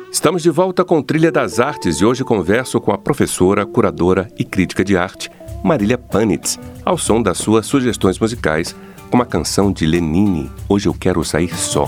Estamos de volta com Trilha das Artes e hoje converso com a professora, curadora e crítica de arte Marília Panitz, ao som das suas sugestões musicais, como a canção de Lenine, Hoje Eu Quero Sair Só.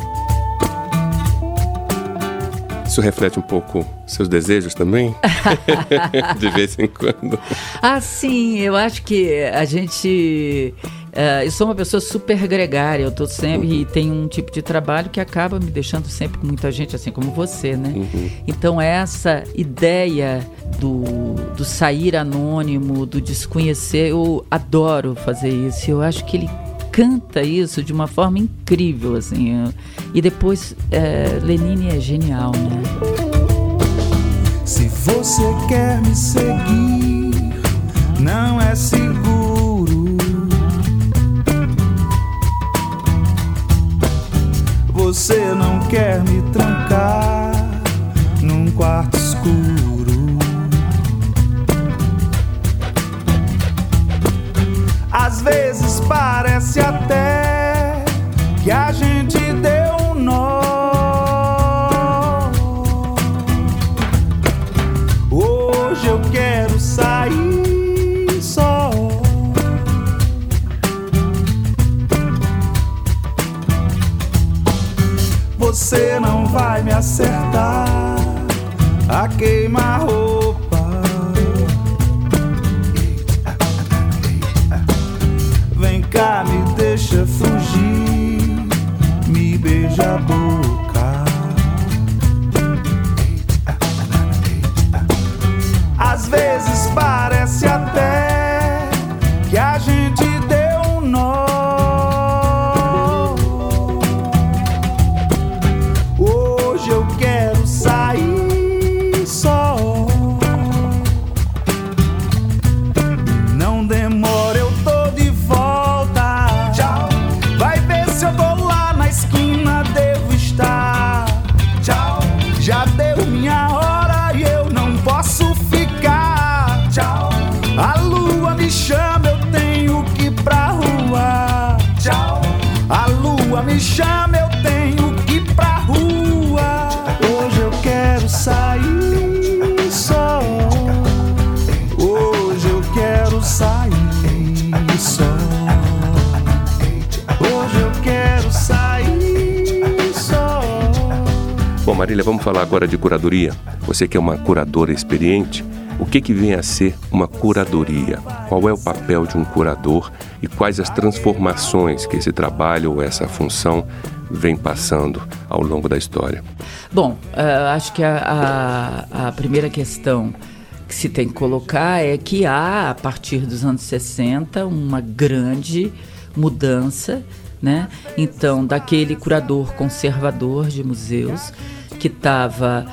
Isso reflete um pouco seus desejos também? De vez em quando. Sim, eu acho que a gente... eu sou uma pessoa super gregária, eu estou sempre e tenho um tipo de trabalho que acaba me deixando sempre com muita gente, assim como você, né? Então essa ideia do sair anônimo, do desconhecer, eu adoro fazer isso. Eu acho que ele canta isso de uma forma incrível, assim. E depois, Lenine é genial, né? Se você quer me seguir, não é seguro. Você não quer me trancar num quarto escuro. Às vezes parece até que a gente deu um nó. Hoje eu quero sair só. Você não vai me acertar a queima-roupa. Vem cá, me deixa fugir, me beija a boca. Às vezes parece até que a gente deu um nó. Hoje eu quero sair só. Não demora, eu tô de volta. Tchau. Vai ver se eu tô lá na esquina, devo estar. Tchau. Já deu minha hora e eu não posso ficar. Tchau. A lua me chama, eu tenho que ir pra rua. Tchau. A lua me chama, eu tenho que ir pra rua. Hoje eu quero sair só. Hoje eu quero sair só. Hoje eu quero sair só. Bom, Marília, vamos falar agora de curadoria. Você que é uma curadora experiente, o que vem a ser uma curadoria? Qual é o papel de um curador e quais as transformações que esse trabalho ou essa função vem passando ao longo da história? Bom, acho que a primeira questão que se tem que colocar é que há, a partir dos anos 60, uma grande mudança, né? Então, daquele curador conservador de museus que estava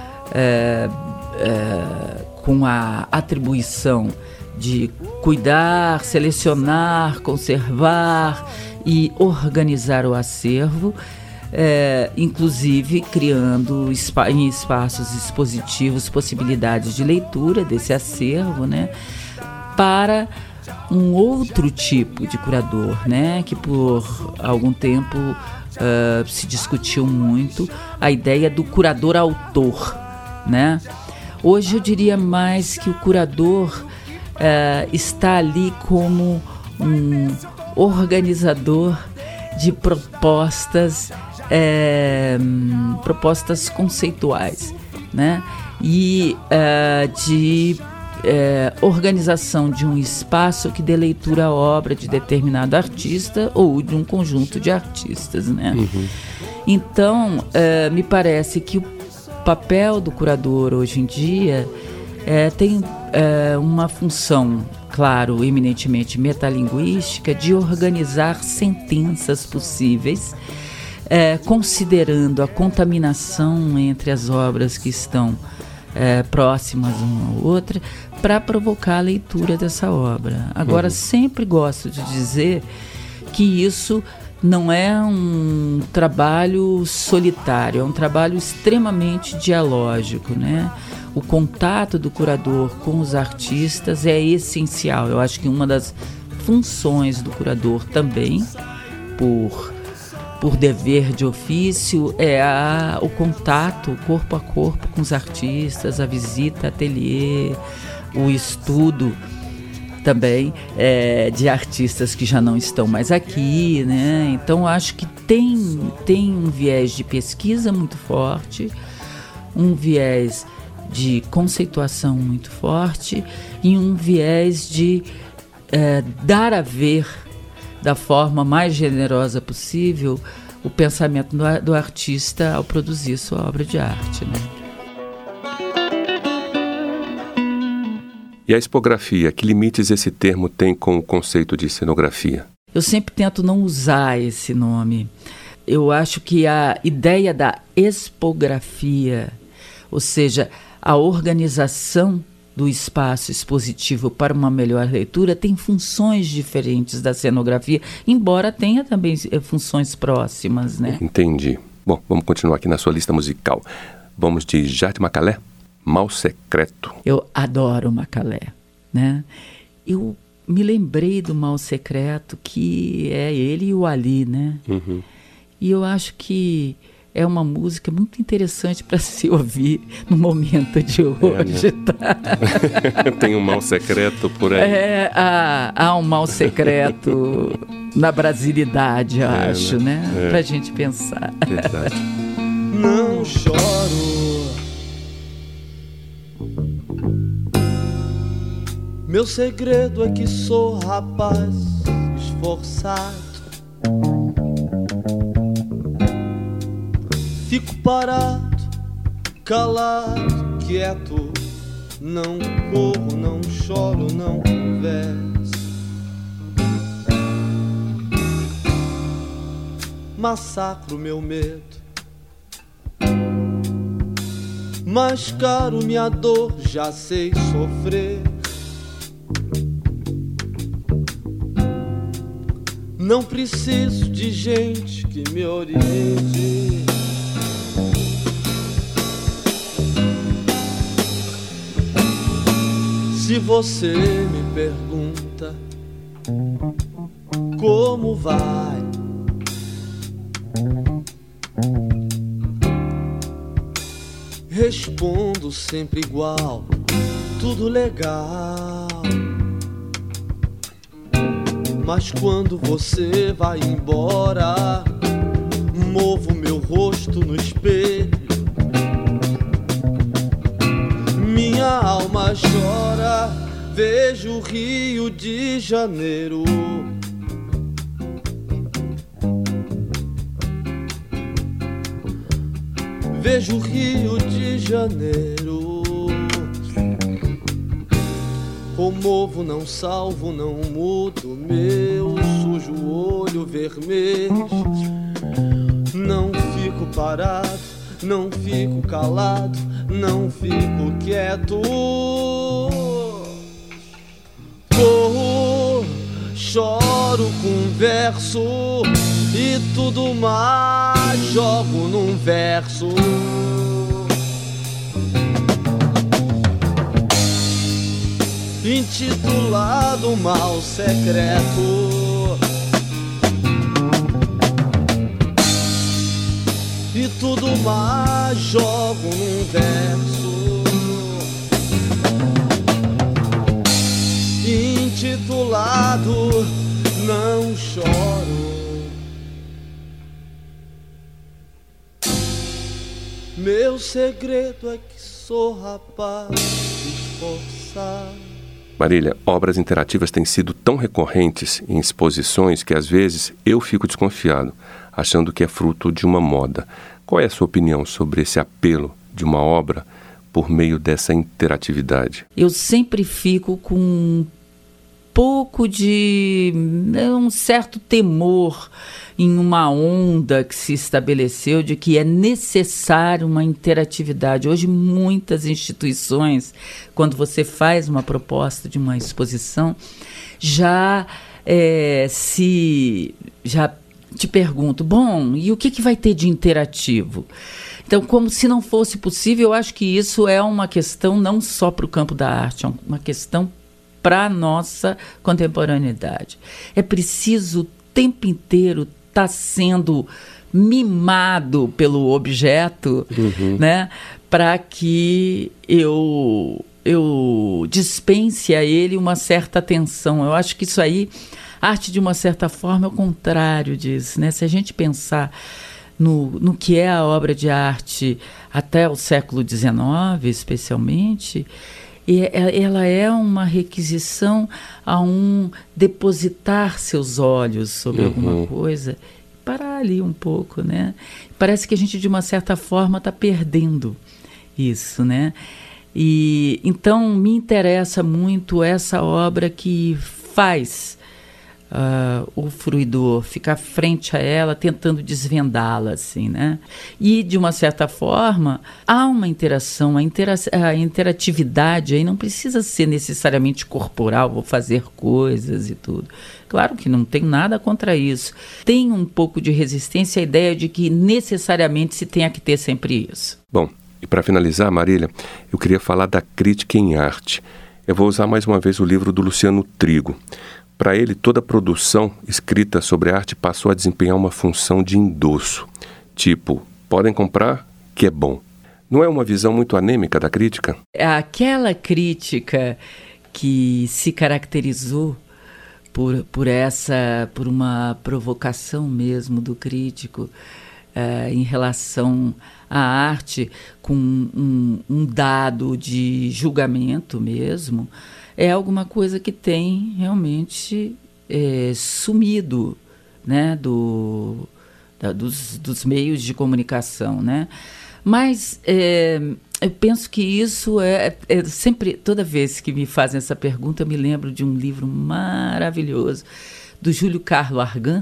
com a atribuição de cuidar, selecionar, conservar e organizar o acervo, inclusive criando em espaços expositivos possibilidades de leitura desse acervo, né, para um outro tipo de curador, né, que por algum tempo se discutiu muito, a ideia do curador-autor, né? Hoje eu diria mais que o curador está ali como um organizador de propostas conceituais, né? E de organização de um espaço que dê leitura à obra de determinado artista ou de um conjunto de artistas, né? Então, me parece que o papel do curador hoje em dia tem uma função, claro, eminentemente metalinguística, de organizar sentenças possíveis, considerando a contaminação entre as obras que estão próximas uma à outra, para provocar a leitura dessa obra. Agora, sempre gosto de dizer que isso não é um trabalho solitário, é um trabalho extremamente dialógico, né? O contato do curador com os artistas é essencial. Eu acho que uma das funções do curador também, por por dever de ofício, é o contato corpo a corpo com os artistas, a visita, ateliê, o estudo também de artistas que já não estão mais aqui, né? Então acho que tem um viés de pesquisa muito forte, um viés de conceituação muito forte e um viés de dar a ver da forma mais generosa possível o pensamento do artista ao produzir sua obra de arte, né? E a expografia, que limites esse termo tem com o conceito de cenografia? Eu sempre tento não usar esse nome. Eu acho que a ideia da expografia, ou seja, a organização do espaço expositivo para uma melhor leitura, tem funções diferentes da cenografia, embora tenha também funções próximas, né? Entendi. Bom, vamos continuar aqui na sua lista musical. Vamos de Jade Macalé, Mal Secreto. Eu adoro Macalé, né? Eu me lembrei do Mal Secreto, que é ele e o Ali, né? Uhum. E eu acho que é uma música muito interessante para se ouvir no momento de hoje, né? Tá? Tem um mal secreto por aí. Há um mal secreto na brasilidade, eu acho, né? Pra gente pensar. Verdade. Não choro, meu segredo é que sou rapaz esforçado. Fico parado, calado, quieto. Não corro, não choro, não converso. Massacro meu medo, mascaro minha dor, já sei sofrer. Não preciso de gente que me oriente. Se você me pergunta como vai, respondo sempre igual, tudo legal. Mas quando você vai embora, movo meu rosto no espelho, minha alma chora, vejo o Rio de Janeiro. Vejo o Rio de Janeiro. Comovo, não salvo, não mudo meu sujo olho vermelho. Não fico parado, não fico calado, não fico quieto. Corro, choro, converso e tudo mais jogo num verso. Intitulado Mal Secreto. E tudo mais jogo num verso intitulado Não Choro. Meu segredo é que sou rapaz esforçado. Marília, obras interativas têm sido tão recorrentes em exposições que às vezes eu fico desconfiado, achando que é fruto de uma moda. Qual é a sua opinião sobre esse apelo de uma obra por meio dessa interatividade? Eu sempre fico com um pouco de um certo temor em uma onda que se estabeleceu de que é necessário uma interatividade. Hoje, muitas instituições, quando você faz uma proposta de uma exposição, já te pergunto, bom, e o que vai ter de interativo? Então, como se não fosse possível, eu acho que isso é uma questão não só para o campo da arte, é uma questão para a nossa contemporaneidade. É preciso o tempo inteiro está sendo mimado pelo objeto, né, para que eu dispense a ele uma certa atenção. Eu acho que isso aí, arte de uma certa forma é o contrário disso, né? Se a gente pensar no que é a obra de arte até o século XIX, especialmente, ela é uma requisição a um depositar seus olhos sobre alguma coisa, parar ali um pouco, né? Parece que a gente, de uma certa forma, está perdendo isso, né? E então me interessa muito essa obra que faz o fruidor ficar frente a ela, tentando desvendá-la, assim, né? E, de uma certa forma, há uma interação, a interatividade aí não precisa ser necessariamente corporal, vou fazer coisas e tudo. Claro que não tem nada contra isso. Tem um pouco de resistência à ideia de que necessariamente se tenha que ter sempre isso. Bom, e para finalizar, Marília, eu queria falar da crítica em arte. Eu vou usar mais uma vez o livro do Luciano Trigo. Para ele, toda produção escrita sobre arte passou a desempenhar uma função de endosso. Tipo, podem comprar, que é bom. Não é uma visão muito anêmica da crítica? Aquela crítica que se caracterizou por uma provocação mesmo do crítico em relação à arte, com um dado de julgamento mesmo, é alguma coisa que tem realmente sumido, né, dos meios de comunicação, né? Mas eu penso que isso sempre, toda vez que me fazem essa pergunta, eu me lembro de um livro maravilhoso do Júlio Carlos Argan,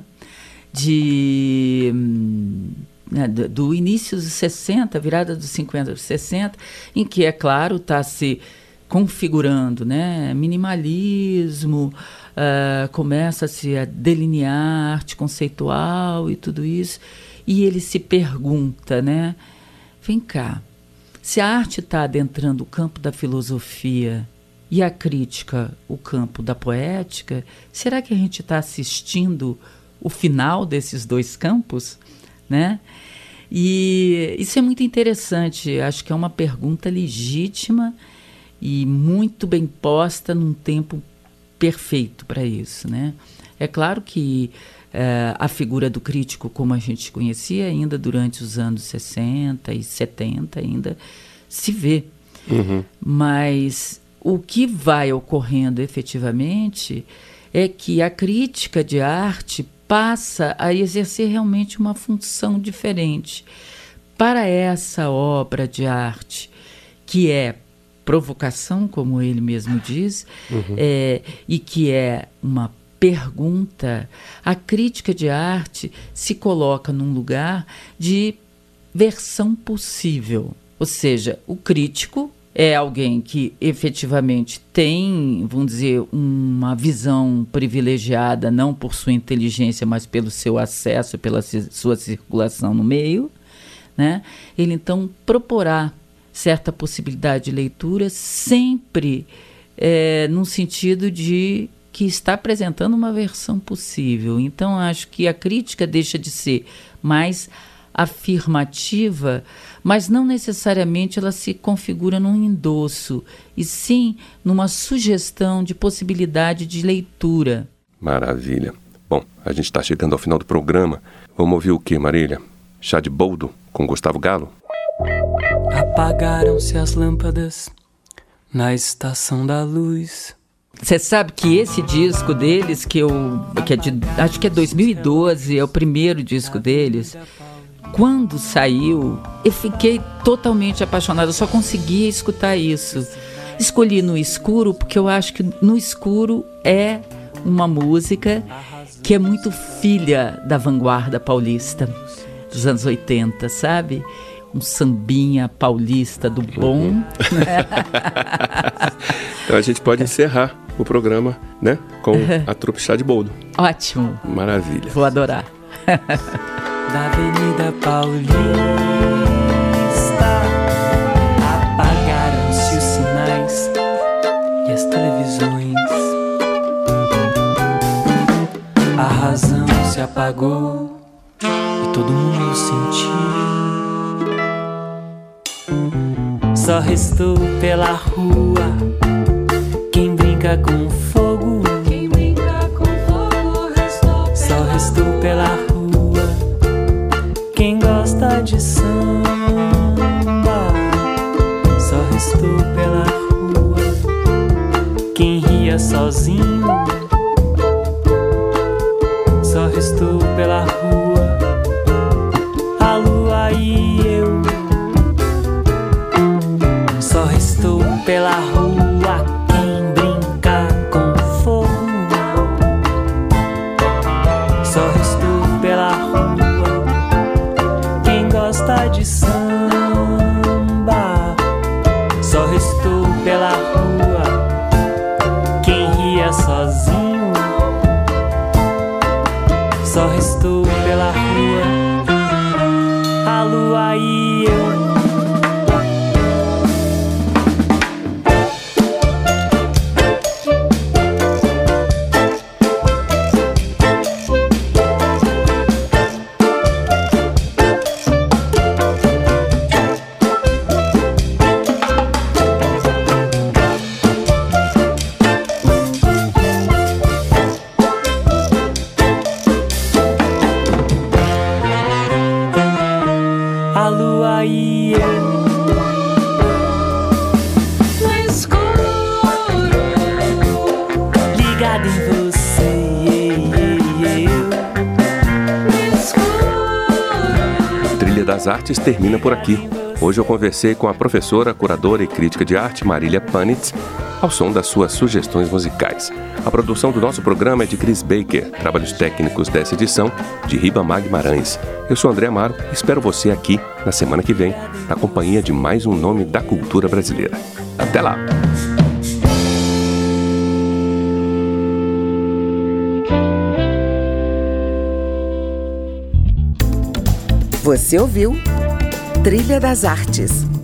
do início dos 60, virada dos 50 dos 60, em que, é claro, está se configurando, né? Minimalismo, começa-se a delinear arte conceitual e tudo isso, e ele se pergunta, né? Vem cá, se a arte está adentrando o campo da filosofia e a crítica o campo da poética, será que a gente está assistindo o final desses dois campos, né? E isso é muito interessante, acho que é uma pergunta legítima e muito bem posta num tempo perfeito para isso, né? É claro que a figura do crítico, como a gente conhecia ainda durante os anos 60 e 70, ainda se vê. Mas o que vai ocorrendo efetivamente é que a crítica de arte passa a exercer realmente uma função diferente. Para essa obra de arte, que é provocação, como ele mesmo diz, e que é uma pergunta, a crítica de arte se coloca num lugar de versão possível. Ou seja, o crítico é alguém que efetivamente tem, vamos dizer, uma visão privilegiada, não por sua inteligência, mas pelo seu acesso, pela sua circulação no meio, né? Ele então proporá certa possibilidade de leitura, sempre num sentido de que está apresentando uma versão possível. Então, acho que a crítica deixa de ser mais afirmativa, mas não necessariamente ela se configura num endosso, e sim numa sugestão de possibilidade de leitura. Maravilha. Bom, a gente está chegando ao final do programa. Vamos ouvir o que, Marília? Chá de boldo com Gustavo Galo? Apagaram-se as lâmpadas na estação da luz. Você sabe que esse disco deles, acho que é 2012, é o primeiro disco deles. Quando saiu, eu fiquei totalmente apaixonada, eu só conseguia escutar isso. Escolhi No Escuro porque eu acho que No Escuro é uma música que é muito filha da vanguarda paulista dos anos 80, sabe? Um sambinha paulista do bom. Então a gente pode encerrar o programa, né, com a trupe Chá de Boldo. Ótimo. Maravilha. Vou adorar. Da Avenida Paulista apagaram-se os sinais e as televisões. A razão se apagou Só restou pela rua quem brinca com fogo. Quem brinca com fogo restou. Só restou pela rua quem gosta de samba. Só restou pela rua quem ria sozinho. Só restou pela rua a lua e eu. Só restou pela rua quem brinca com fogo. Só restou pela rua quem gosta de samba. Só restou pela rua quem ria sozinho. Só restou pela rua a lua e eu. A lua e eu. No escuro, Ligado em você, eu. no escuro. Trilha das Artes termina por aqui. Hoje eu conversei com a professora, curadora e crítica de arte Marília Panitz, ao som das suas sugestões musicais. A produção do nosso programa é de Chris Baker, trabalhos técnicos dessa edição de Ribamar Guimarães. Eu sou André Amaro e espero você aqui na semana que vem, na companhia de mais um nome da cultura brasileira. Até lá! Você ouviu Trilha das Artes.